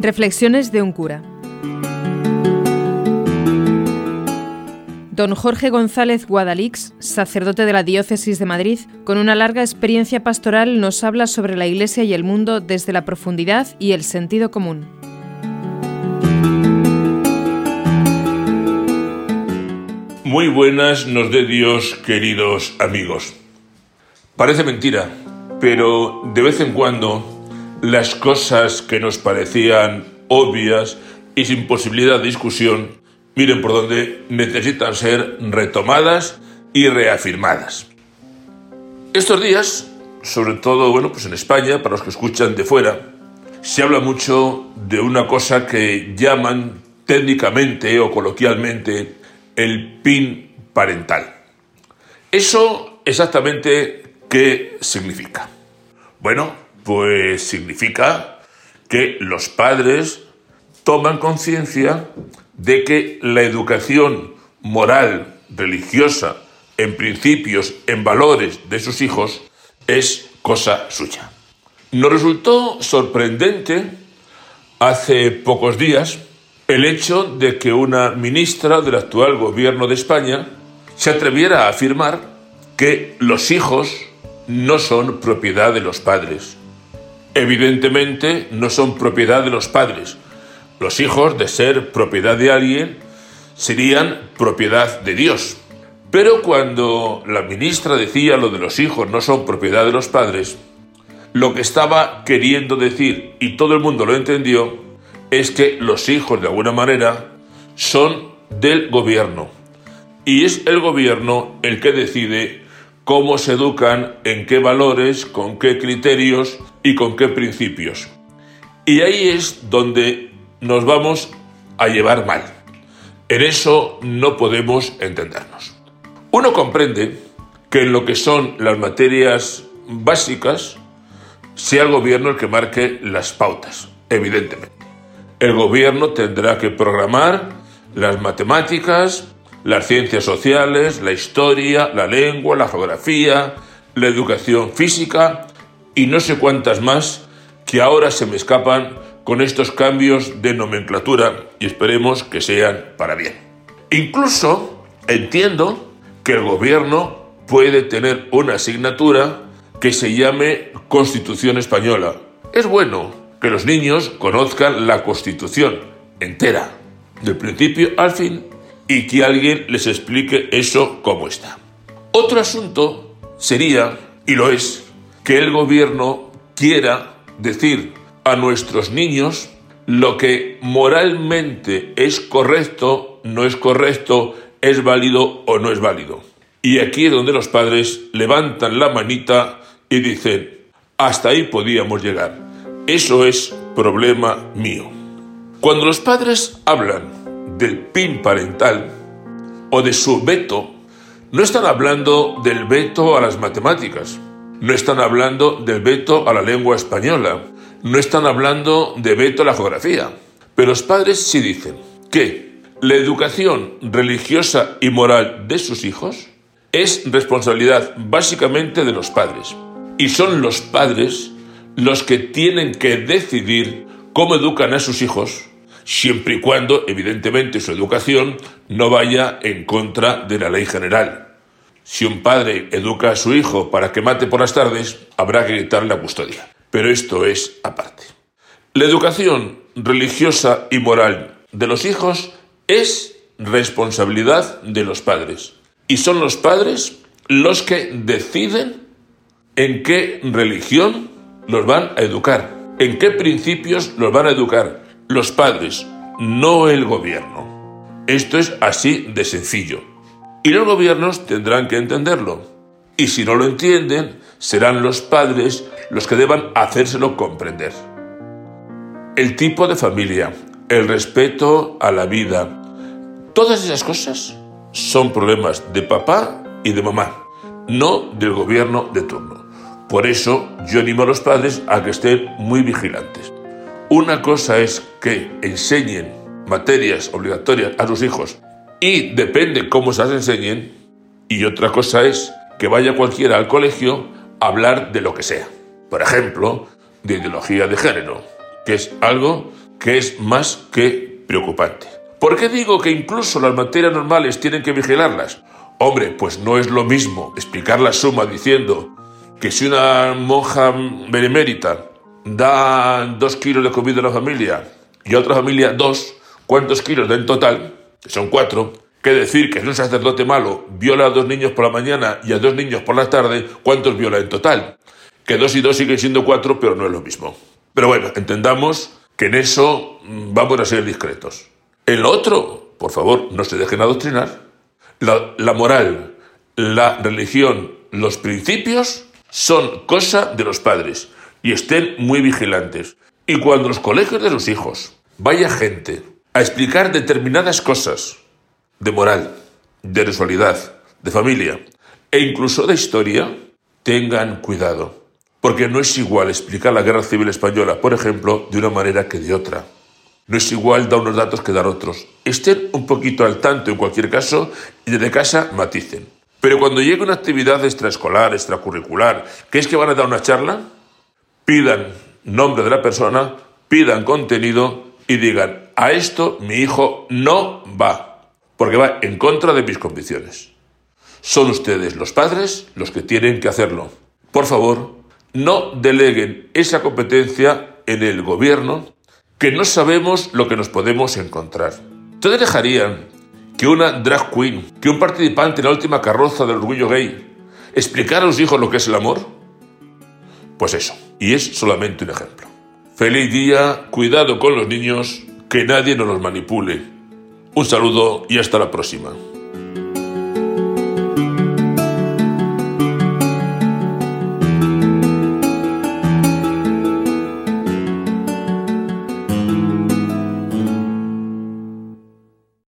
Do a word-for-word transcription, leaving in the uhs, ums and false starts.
Reflexiones de un cura. Don Jorge González Guadalix, sacerdote de la Diócesis de Madrid, con una larga experiencia pastoral, nos habla sobre la Iglesia y el mundo desde la profundidad y el sentido común. Muy buenas nos dé Dios, queridos amigos. Parece mentira, pero de vez en cuando las cosas que nos parecían obvias y sin posibilidad de discusión, miren por dónde, necesitan ser retomadas y reafirmadas. Estos días, sobre todo, bueno, pues en España, para los que escuchan de fuera, se habla mucho de una cosa que llaman técnicamente o coloquialmente el P I N parental. ¿Eso exactamente qué significa? Bueno, pues significa que los padres toman conciencia de que la educación moral, religiosa, en principios, en valores de sus hijos, es cosa suya. Nos resultó sorprendente hace pocos días el hecho de que una ministra del actual gobierno de España se atreviera a afirmar que los hijos no son propiedad de los padres. Evidentemente no son propiedad de los padres. Los hijos, de ser propiedad de alguien, serían propiedad de Dios. Pero cuando la ministra decía lo de los hijos no son propiedad de los padres, lo que estaba queriendo decir, y todo el mundo lo entendió, es que los hijos, de alguna manera, son del gobierno. Y es el gobierno el que decide cómo se educan, en qué valores, con qué criterios y con qué principios. Y ahí es donde nos vamos a llevar mal. En eso no podemos entendernos. Uno comprende que en lo que son las materias básicas sea el gobierno el que marque las pautas, evidentemente. El gobierno tendrá que programar las matemáticas, las ciencias sociales, la historia, la lengua, la geografía, la educación física y no sé cuántas más que ahora se me escapan con estos cambios de nomenclatura y esperemos que sean para bien. Incluso entiendo que el gobierno puede tener una asignatura que se llame Constitución Española. Es bueno que los niños conozcan la Constitución entera, del principio al fin, y que alguien les explique eso cómo está. Otro asunto sería, y lo es, que el gobierno quiera decir a nuestros niños lo que moralmente es correcto, no es correcto, es válido o no es válido. Y aquí es donde los padres levantan la manita y dicen, hasta ahí podíamos llegar. Eso es problema mío. Cuando los padres hablan del P I N parental o de su veto, no están hablando del veto a las matemáticas, no están hablando del veto a la lengua española, no están hablando de veto a la geografía. Pero los padres sí dicen que la educación religiosa y moral de sus hijos es responsabilidad básicamente de los padres. Y son los padres los que tienen que decidir cómo educan a sus hijos, siempre y cuando, evidentemente, su educación no vaya en contra de la ley general. Si un padre educa a su hijo para que mate por las tardes, habrá que quitarle la custodia. Pero esto es aparte. La educación religiosa y moral de los hijos es responsabilidad de los padres. Y son los padres los que deciden en qué religión los van a educar, en qué principios los van a educar. Los padres, no el gobierno. Esto es así de sencillo. Y los gobiernos tendrán que entenderlo. Y si no lo entienden, serán los padres los que deban hacérselo comprender. El tipo de familia, el respeto a la vida, todas esas cosas son problemas de papá y de mamá, no del gobierno de turno. Por eso yo animo a los padres a que estén muy vigilantes. Una cosa es que enseñen materias obligatorias a sus hijos y depende cómo se las enseñen, y otra cosa es que vaya cualquiera al colegio a hablar de lo que sea. Por ejemplo, de ideología de género, que es algo que es más que preocupante. ¿Por qué digo que incluso las materias normales tienen que vigilarlas? Hombre, pues no es lo mismo explicar la suma diciendo que si una monja benemérita da dos kilos de comida a la familia y a otra familia dos, ¿cuántos kilos da en total? Que son cuatro. ¿Qué decir que si un sacerdote malo viola a dos niños por la mañana y a dos niños por la tarde, ¿cuántos viola en total? Que dos y dos siguen siendo cuatro, pero no es lo mismo. Pero bueno, entendamos que en eso vamos a ser discretos. En lo otro, por favor, no se dejen adoctrinar. La, la moral, la religión, los principios son cosa de los padres y estén muy vigilantes. Y cuando los colegios de sus hijos vaya gente a explicar determinadas cosas de moral, de sexualidad, de familia e incluso de historia, tengan cuidado. Porque no es igual explicar la Guerra Civil Española, por ejemplo, de una manera que de otra. No es igual dar unos datos que dar otros. Estén un poquito al tanto en cualquier caso y desde casa maticen. Pero cuando llegue una actividad extraescolar, extracurricular, que es que van a dar una charla, pidan nombre de la persona, pidan contenido y digan, a esto mi hijo no va, porque va en contra de mis convicciones. Son ustedes los padres los que tienen que hacerlo. Por favor, no deleguen esa competencia en el gobierno, que no sabemos lo que nos podemos encontrar. ¿Ustedes dejarían que una drag queen, que un participante en la última carroza del orgullo gay, explicara a los hijos lo que es el amor? Pues eso, y es solamente un ejemplo. Feliz día, cuidado con los niños, que nadie nos los manipule. Un saludo y hasta la próxima.